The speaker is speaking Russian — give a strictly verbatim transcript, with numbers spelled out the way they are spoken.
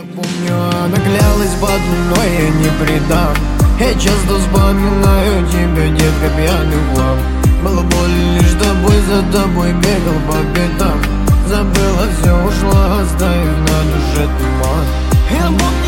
помню, она клялась под луной, я не предам. Я часто вспоминаю тебя, детка, пьяный хлам. Было больно лишь тобой, за тобой бегал по пятам. Забыла все, ушла, оставив на душе туман. Я помню.